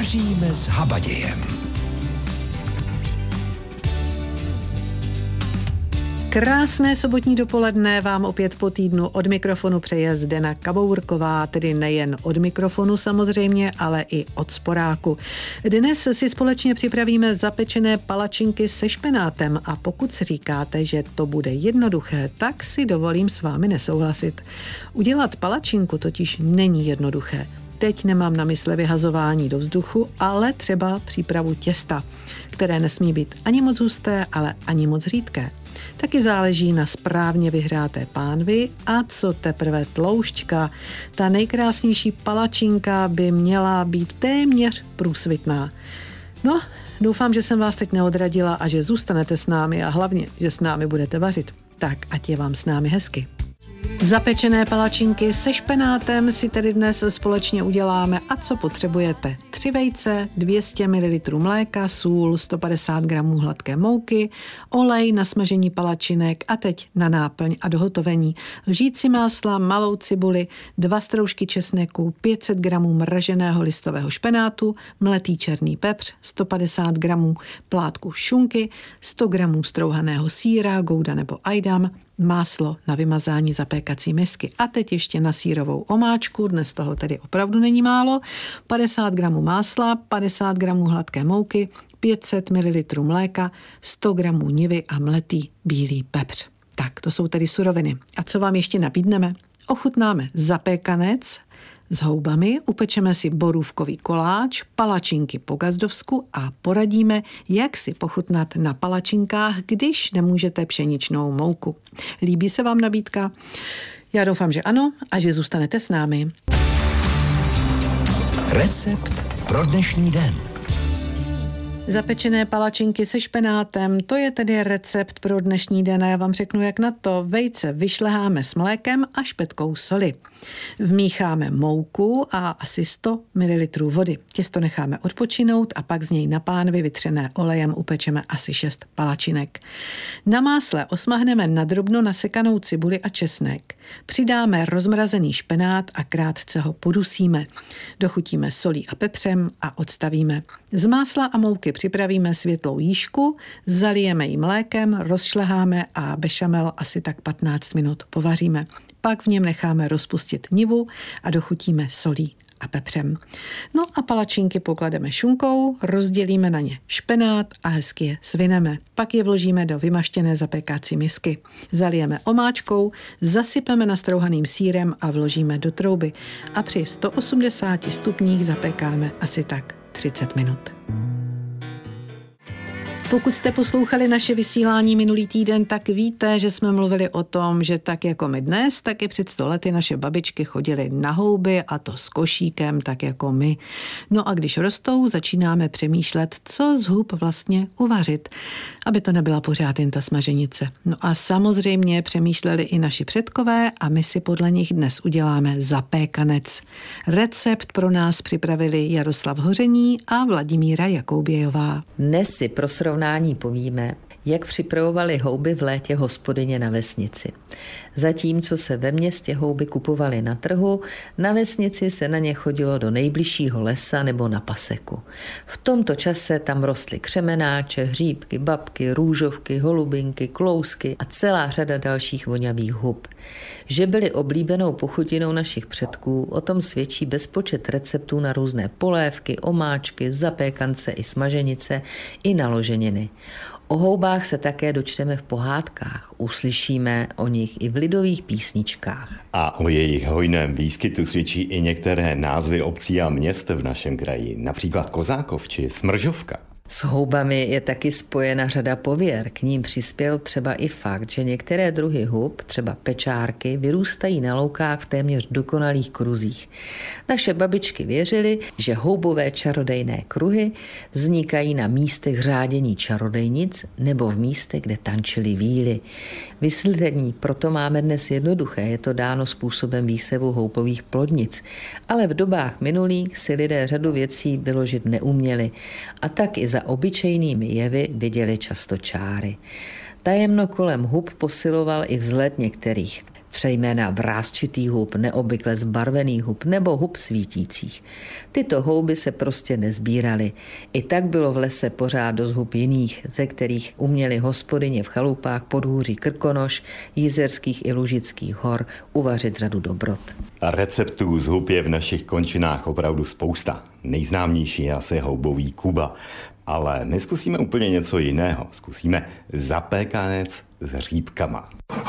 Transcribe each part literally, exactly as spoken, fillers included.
Vaříme s habadějem. Krásné sobotní dopoledne vám opět po týdnu od mikrofonu přeje Zdena Kabourková, tedy nejen od mikrofonu samozřejmě, ale i od sporáku. Dnes si společně připravíme zapečené palačinky se špenátem a pokud si říkáte, že to bude jednoduché, tak si dovolím s vámi nesouhlasit. Udělat palačinku totiž není jednoduché. Teď nemám na mysli vyhazování do vzduchu, ale třeba přípravu těsta, které nesmí být ani moc husté, ale ani moc řídké. Taky záleží na správně vyhřáté pánvi a co teprve tloušťka. Ta nejkrásnější palačinka by měla být téměř průsvitná. No, doufám, že jsem vás teď neodradila a že zůstanete s námi a hlavně, že s námi budete vařit. Tak ať je vám s námi hezky. Zapečené palačinky se špenátem si tedy dnes společně uděláme a co potřebujete? Tři vejce, dvě stě mililitrů mléka, sůl, sto padesát gramů hladké mouky, olej na smažení palačinek a teď na náplň a dohotovení. Lžíci másla, malou cibuli, dva stroužky česneku, pět set gramů mraženého listového špenátu, mletý černý pepř, sto padesát gramů plátku šunky, sto gramů strouhaného sýra, gouda nebo ajdam, máslo na vymazání zapékací misky a teď ještě na sýrovou omáčku, dnes toho tedy opravdu není málo, padesát gramů másla, padesát gramů hladké mouky, pět set mililitrů mléka, sto gramů nivy a mletý bílý pepř. Tak, to jsou tedy suroviny. A co vám ještě nabídneme? Ochutnáme zapékanec s houbami, upečeme si borůvkový koláč, palačinky po gazdovsku a poradíme, jak si pochutnat na palačinkách, když nemůžete pšeničnou mouku. Líbí se vám nabídka? Já doufám, že ano a že zůstanete s námi. Recept pro dnešní den. Zapečené palačinky se špenátem, to je tedy recept pro dnešní den a já vám řeknu, jak na to. Vejce vyšleháme s mlékem a špetkou soli. Vmícháme mouku a asi sto mililitrů vody. Těsto necháme odpočinout a pak z něj na pánvi vytřené olejem upečeme asi šest palačinek. Na másle osmahneme nadrobno nasekanou cibuli a česnek. Přidáme rozmrazený špenát a krátce ho podusíme. Dochutíme solí a pepřem a odstavíme. Z másla a mouky připravíme světlou jížku, zalijeme ji mlékem, rozšleháme a bešamel asi tak patnáct minut povaříme. Pak v něm necháme rozpustit nivu a dochutíme solí a pepřem. No a palačinky poklademe šunkou, rozdělíme na ně špenát a hezky je svineme. Pak je vložíme do vymaštěné zapékací misky. Zalijeme omáčkou, zasypeme nastrouhaným sýrem a vložíme do trouby. A při sto osmdesáti stupních zapékáme asi tak třicet minut. Pokud jste poslouchali naše vysílání minulý týden, tak víte, že jsme mluvili o tom, že tak jako my dnes, tak i před sto lety naše babičky chodily na houby a to s košíkem, tak jako my. No a když rostou, začínáme přemýšlet, co z hub vlastně uvařit, aby to nebyla pořád jen ta smaženice. No a samozřejmě přemýšleli i naši předkové a my si podle nich dnes uděláme zapékanec. Recept pro nás připravili Jaroslav Hoření a Vladimíra Jakoubějová. Dnes si pro srovnání povíme, jak připravovali houby v létě hospodyně na vesnici. Zatímco se ve městě houby kupovaly na trhu, na vesnici se na ně chodilo do nejbližšího lesa nebo na paseku. V tomto čase tam rostly křemenáče, hříbky, babky, růžovky, holubinky, klousky a celá řada dalších vonavých hub. Že byly oblíbenou pochutinou našich předků, o tom svědčí bezpočet receptů na různé polévky, omáčky, zapékance i smaženice i naloženiny. O houbách se také dočteme v pohádkách, uslyšíme o nich i v lidových písničkách. A o jejich hojném výskytu svědčí i některé názvy obcí a měst v našem kraji, například Kozákov či Smržovka. S houbami je taky spojena řada pověr. K ním přispěl třeba i fakt, že některé druhy hub, třeba pečárky, vyrůstají na loukách v téměř dokonalých kruzích. Naše babičky věřily, že houbové čarodejné kruhy vznikají na místech řádění čarodejnic nebo v místech, kde tančily víly. Vysvětlení proto máme dnes jednoduché, je to dáno způsobem výsevu houpových plodnic. Ale v dobách minulých si lidé řadu věcí vyložit neuměli a tak i za obyčejnými jevy viděli často čáry. Tajemno kolem hub posiloval i vzhled některých. Přejména vrásčitý hub, neobvykle zbarvený hub nebo hub svítících. Tyto houby se prostě nezbíraly. I tak bylo v lese pořád dost hub jiných, ze kterých uměli hospodyně v chalupách podhůří Krkonoš, Jizerských i Lužických hor uvařit řadu dobrot. A receptů z hub je v našich končinách opravdu spousta. Nejznámější je asi houbový Kuba. Ale neskusíme úplně něco jiného. Zkusíme zapékanec s hříbkama.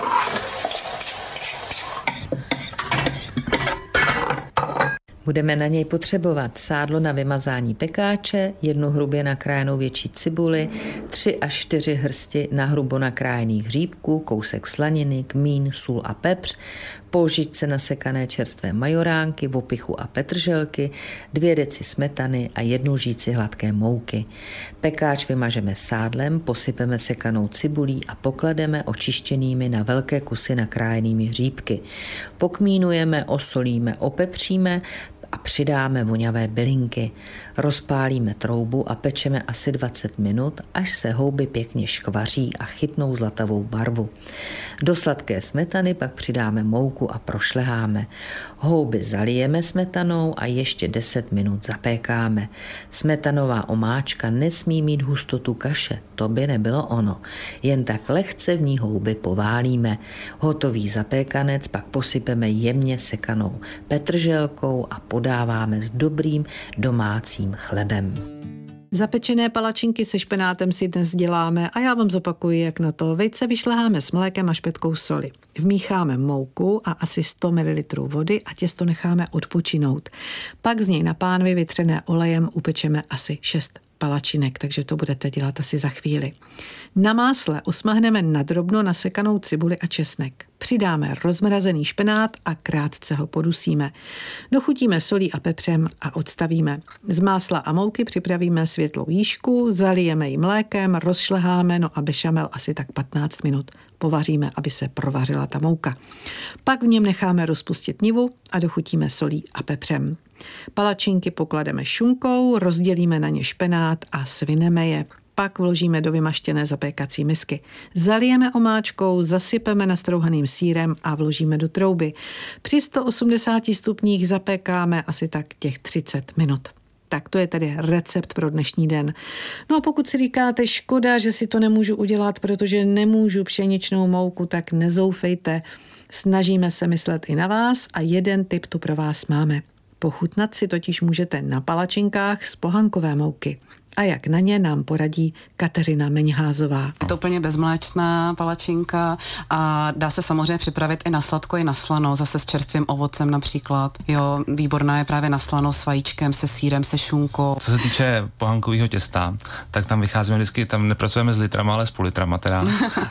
Budeme na něj potřebovat sádlo na vymazání pekáče, jednu hrubě nakrájenou větší cibuli, tři až čtyři hrsti na hrubo nakrájených hříbků, kousek slaniny, kmín, sůl a pepř, půl žíčce nasekané čerstvé majoránky, opichu a petrželky, dvě deci smetany a jednu žíci hladké mouky. Pekáč vymažeme sádlem, posypeme sekanou cibulí a poklademe očištěnými na velké kusy nakrájenými hříbky. Pokmínujeme, osolíme, opepříme a přidáme voňavé bylinky. Rozpálíme troubu a pečeme asi dvacet minut, až se houby pěkně škvaří a chytnou zlatavou barvu. Do sladké smetany pak přidáme mouku a prošleháme. Houby zalijeme smetanou a ještě deset minut zapékáme. Smetanová omáčka nesmí mít hustotu kaše, to by nebylo ono. Jen tak lehce v ní houby poválíme. Hotový zapékanec pak posypeme jemně sekanou petrželkou a podáváme s dobrým domácím chlebem. Zapečené palačinky se špenátem si dnes děláme a já vám zopakuji, jak na to. Vejce vyšleháme s mlékem a špetkou soli. Vmícháme mouku a asi sto mililitrů vody a těsto necháme odpočinout. Pak z něj na pánvi vytřené olejem upečeme asi šest palačinek, takže to budete dělat asi za chvíli. Na másle osmahneme nadrobno nasekanou cibuli a česnek. Přidáme rozmrazený špenát a krátce ho podusíme. Dochutíme solí a pepřem a odstavíme. Z másla a mouky připravíme světlou jížku, zalijeme ji mlékem, rozšleháme, no a bešamel asi tak patnáct minut. Povaříme, aby se provařila ta mouka. Pak v něm necháme rozpustit nivu a dochutíme solí a pepřem. Palačinky poklademe šunkou, rozdělíme na ně špenát a svineme je. Pak vložíme do vymaštěné zapékací misky. Zalijeme omáčkou, zasypeme nastrouhaným sýrem a vložíme do trouby. Při sto osmdesáti stupních zapékáme asi tak těch třicet minut. Tak to je tedy recept pro dnešní den. No a pokud si říkáte, škoda, že si to nemůžu udělat, protože nemůžu pšeničnou mouku, tak nezoufejte. Snažíme se myslet i na vás a jeden tip tu pro vás máme. Pochutnat si totiž můžete na palačinkách z pohankové mouky. A jak na ně nám poradí Kateřina Meňházová. Je to úplně bezmléčná palačinka a dá se samozřejmě připravit i na sladko, i na slano, zase s čerstvým ovocem například. Jo, výborná je právě na slano s vajíčkem, se sýrem, se šunkou. Co se týče pohankového těsta, tak tam vycházíme vždycky, tam nepracujeme s litrama, ale s půl litrama teda. uh,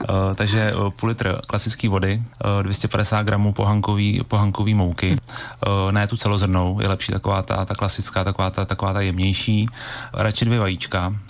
takže uh, půl litr klasické vody, uh, dvě stě padesát gramů pohankový, pohankový mouky, uh, ne tu celozrnnou, je lepší taková ta, ta klasická, taková ta, taková ta jemnější, radši dvě vajíčka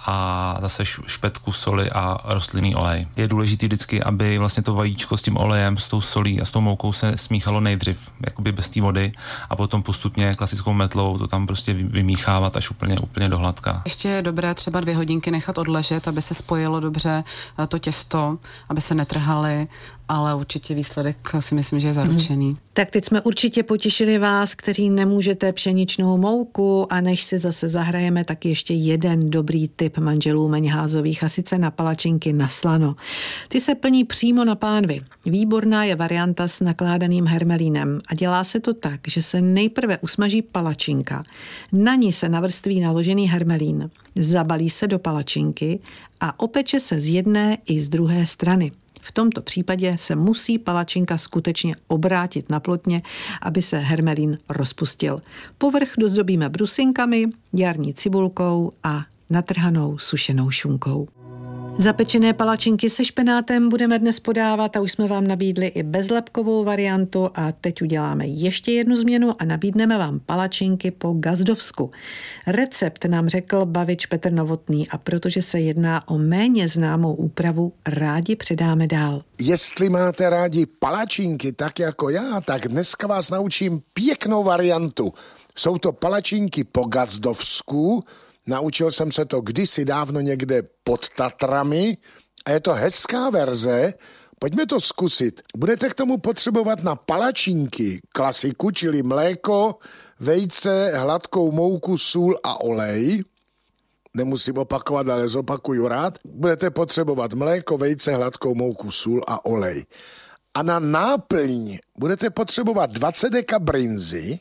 a zase špetku soli a rostlinný olej. Je důležité vždycky, aby vlastně to vajíčko s tím olejem, s tou solí a s tou moukou se smíchalo nejdřív, jakoby bez té vody a potom postupně klasickou metlou to tam prostě vymíchávat až úplně, úplně do hladka. Ještě je dobré třeba dvě hodinky nechat odležet, aby se spojilo dobře to těsto, aby se netrhaly, ale určitě výsledek si myslím, že je zaručený. Hmm. Tak teď jsme určitě potěšili vás, kteří nemůžete pšeničnou mouku a než si zase zahrajeme, tak ještě jeden dobrý tip manželů Meňházových a sice na palačinky na slano. Ty se plní přímo na pánvi. Výborná je varianta s nakládaným hermelínem a dělá se to tak, že se nejprve usmaží palačinka, na ní se navrství naložený hermelín, zabalí se do palačinky a opeče se z jedné i z druhé strany. V tomto případě se musí palačinka skutečně obrátit na plotně, aby se hermelín rozpustil. Povrch dozdobíme brusinkami, jarní cibulkou a natrhanou sušenou šunkou. Zapečené palačinky se špenátem budeme dnes podávat a už jsme vám nabídli i bezlepkovou variantu a teď uděláme ještě jednu změnu a nabídneme vám palačinky po gazdovsku. Recept nám řekl bavič Petr Novotný a protože se jedná o méně známou úpravu, rádi předáme dál. Jestli máte rádi palačinky tak jako já, tak dneska vás naučím pěknou variantu. Jsou to palačinky po gazdovsku. Naučil jsem se to kdysi dávno někde pod Tatrami a je to hezká verze, Pojďme to zkusit. Budete k tomu potřebovat na palačinky klasiku, čili mléko, vejce, hladkou mouku, sůl a olej. Nemusím opakovat, ale zopakuju rád. Budete potřebovat mléko, vejce, hladkou mouku, sůl a olej. A na náplň budete potřebovat dvacet deka brinzy,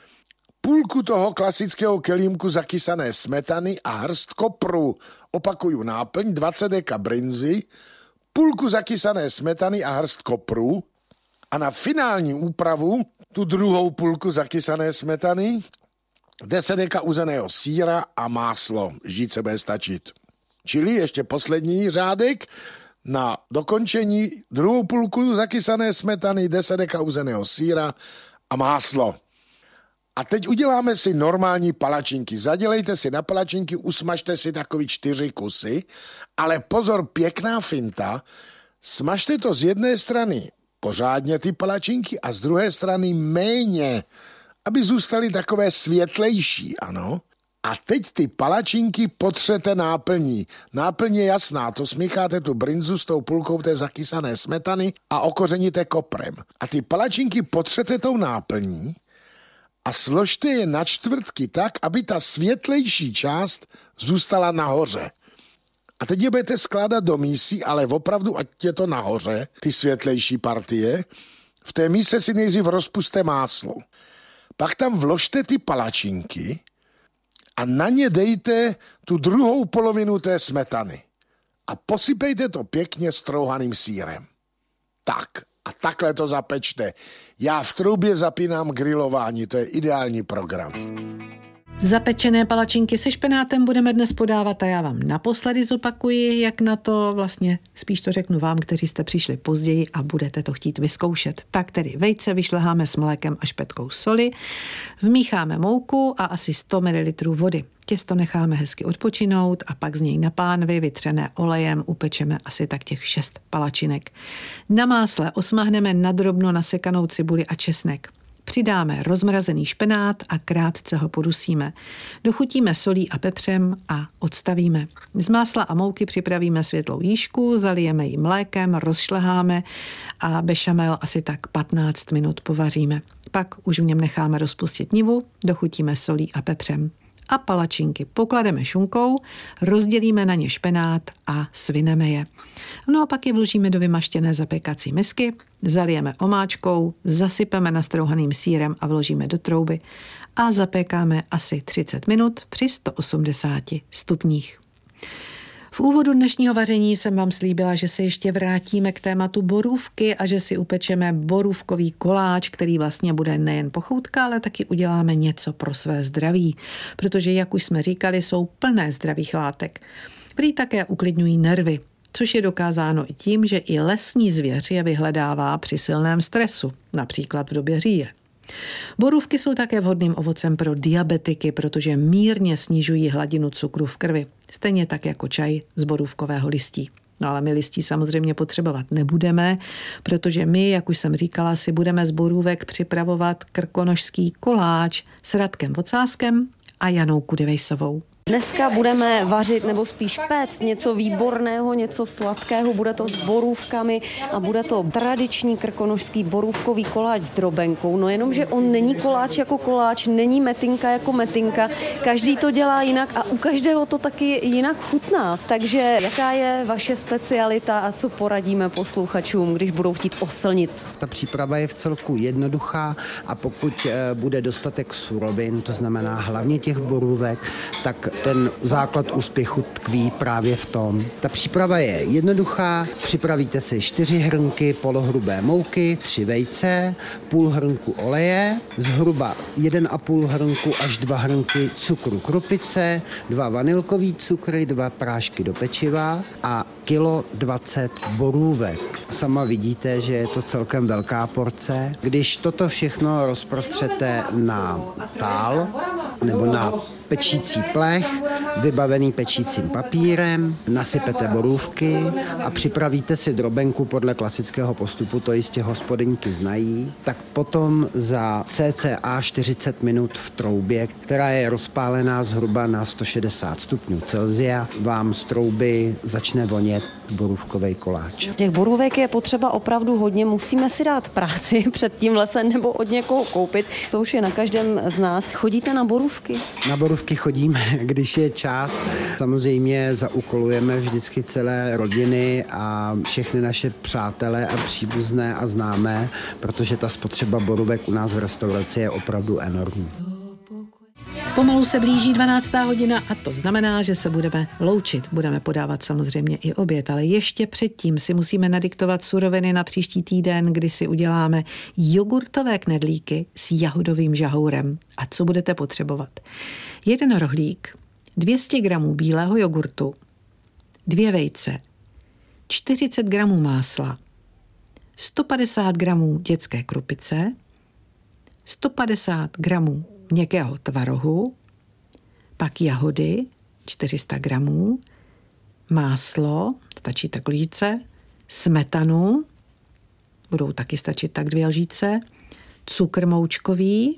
půlku toho klasického kelímku zakysané smetany a hrst kopru. Opakuju náplň, dvacet deka brinzy, půlku zakysané smetany a hrst kopru. A na finální úpravu tu druhou půlku zakysané smetany, deset deka uzeného sýra a máslo. Žít se bude stačit. Čili ještě poslední řádek. Na dokončení druhou půlku zakysané smetany, deset deka uzeného sýra a máslo. A teď uděláme si normální palačinky. Zadělejte si na palačinky, usmažte si takový čtyři kusy, ale pozor, pěkná finta, smažte to z jedné strany pořádně ty palačinky a z druhé strany méně, aby zůstaly takové světlejší, ano. A teď ty palačinky potřete náplní. Náplň je jasná, to smícháte tu brinzu s tou půlkou té zakysané smetany a okořeníte koprem. A ty palačinky potřete tou náplní a složte je na čtvrtky tak, aby ta světlejší část zůstala nahoře. A teď je budete skládat do mísí, ale opravdu, ať je to nahoře, ty světlejší partie. V té míse si nejdřív rozpuste máslo. Pak tam vložte ty palačinky a na ně dejte tu druhou polovinu té smetany. A posypejte to pěkně strouhaným sýrem. Tak. A takhle to zapečte. Já v troubě zapínám grilování, to je ideální program. Zapečené palačinky se špenátem budeme dnes podávat a já vám naposledy zopakuji, jak na to, vlastně spíš to řeknu vám, kteří jste přišli později a budete to chtít vyzkoušet. Tak tedy vejce vyšleháme s mlékem a špetkou soli, vmícháme mouku a asi sto mililitrů vody. Těsto necháme hezky odpočinout a pak z něj na pánvi vytřené olejem upečeme asi tak těch šest palačinek. Na másle osmahneme nadrobno nasekanou cibuli a česnek. Přidáme rozmrazený špenát a krátce ho podusíme. Dochutíme solí a pepřem a odstavíme. Z másla a mouky připravíme světlou jížku, zalijeme ji mlékem, rozšleháme a bešamel asi tak patnáct minut povaříme. Pak už v něm necháme rozpustit nivu, dochutíme solí a pepřem. A palačinky poklademe šunkou, rozdělíme na ně špenát a svineme je. No a pak je vložíme do vymaštěné zapékací misky, zalijeme omáčkou, zasypeme nastrouhaným sýrem a vložíme do trouby a zapékáme asi třicet minut při sto osmdesáti stupních. V úvodu dnešního vaření jsem vám slíbila, že se ještě vrátíme k tématu borůvky a že si upečeme borůvkový koláč, který vlastně bude nejen pochoutka, ale taky uděláme něco pro své zdraví, protože, jak už jsme říkali, jsou plné zdravých látek. Prý také uklidňují nervy, což je dokázáno i tím, že i lesní zvěř je vyhledává při silném stresu, například v době říje. Borůvky jsou také vhodným ovocem pro diabetiky, protože mírně snižují hladinu cukru v krvi, stejně tak jako čaj z borůvkového listí. No ale my listí samozřejmě potřebovat nebudeme, protože my, jak už jsem říkala, si budeme z borůvek připravovat krkonošský koláč s Radkem Vocáskem a Janou Kudevejsovou. Dneska budeme vařit nebo spíš péct něco výborného, něco sladkého, bude to s borůvkami a bude to tradiční krkonošský borůvkový koláč s drobenkou. No jenom, že on není koláč jako koláč, není metinka jako metinka, každý to dělá jinak a u každého to taky jinak chutná. Takže jaká je vaše specialita a co poradíme posluchačům, když budou chtít oslnit? Ta příprava je v celku jednoduchá a pokud bude dostatek surovin, to znamená hlavně těch borůvek, tak ten základ úspěchu tkví právě v tom. Ta příprava je jednoduchá, připravíte si čtyři hrnky polohrubé mouky, tři vejce, půl hrnku oleje, zhruba jeden a půl hrnku až dva hrnky cukru krupice, dva vanilkový cukry, dva prášky do pečiva a kilo dvacet borůvek. Sama vidíte, že je to celkem velká porce. Když toto všechno rozprostřete na tál nebo na pečící plech, vybavený pečícím papírem, nasypete borůvky a připravíte si drobenku podle klasického postupu, to jistě hospodyňky znají, tak potom za cca čtyřicet minut v troubě, která je rozpálená zhruba na sto šedesát stupňů Celsia, vám z trouby začne vonět borůvkový koláč. Těch borůvek je potřeba opravdu hodně, musíme si dát práci před tím lesem nebo od někoho koupit, to už je na každém z nás. Chodíte na borůvky? Na borůvky chodíme, když je čas. Samozřejmě zaúkolujeme vždycky celé rodiny a všechny naše přátelé a příbuzné a známé, protože ta spotřeba borůvek u nás v restauraci je opravdu enormní. Pomalu se blíží dvanáctá hodina a to znamená, že se budeme loučit. Budeme podávat samozřejmě i oběd, ale ještě předtím si musíme nadiktovat suroviny na příští týden, kdy si uděláme jogurtové knedlíky s jahodovým žahourem. A co budete potřebovat? Jeden rohlík, dvě stě gramů bílého jogurtu, dvě vejce, čtyřicet gramů másla, sto padesát gramů dětské krupice, sto padesát gramů měkkého tvarohu, pak jahody čtyři sta gramů, máslo, stačí tak lžíce, smetanu, budou taky stačit tak dvě lžíce, cukr moučkový,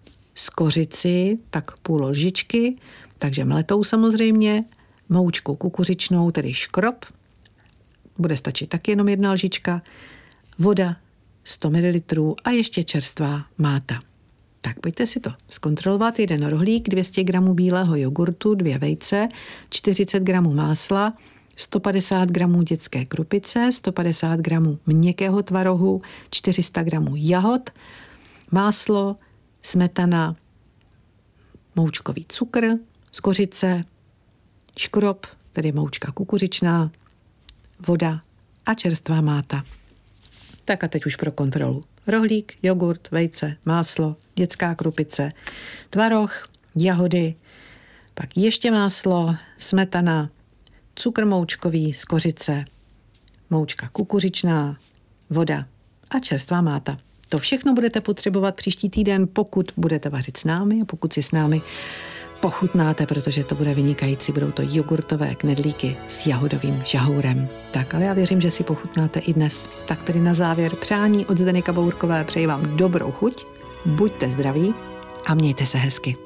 skořici, tak půl lžičky, takže mletou samozřejmě, moučku kukuřičnou, tedy škrob, bude stačit taky jenom jedna lžička, voda sto mililitrů a ještě čerstvá máta. Tak pojďte si to zkontrolovat. Jeden rohlík, dvě stě gramů bílého jogurtu, dvě vejce, čtyřicet gramů másla, sto padesát gramů dětské krupice, sto padesát gramů měkkého tvarohu, čtyři sta gramů jahod, máslo, smetana, moučkový cukr, skořice, škrob, tedy moučka kukuřičná, voda a čerstvá máta. Tak a teď už pro kontrolu. Rohlík, jogurt, vejce, máslo, dětská krupice, tvaroh, jahody, pak ještě máslo, smetana, cukr moučkový, skořice, moučka kukuřičná, voda a čerstvá máta. To všechno budete potřebovat příští týden, pokud budete vařit s námi a pokud si s námi pochutnáte, protože to bude vynikající. Budou to jogurtové knedlíky s jahodovým žahourem. Tak, ale já věřím, že si pochutnáte i dnes. Tak tedy na závěr přání od Zdeny Kabourkové. Přeji vám dobrou chuť, buďte zdraví a mějte se hezky.